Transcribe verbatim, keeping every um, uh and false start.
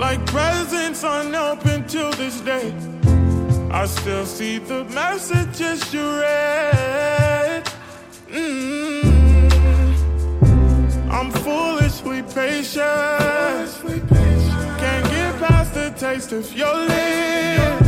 like presents unopened till this day. I still see the messages you read. Mm-hmm. I'm foolishly patient. Can't get past the taste of your lips.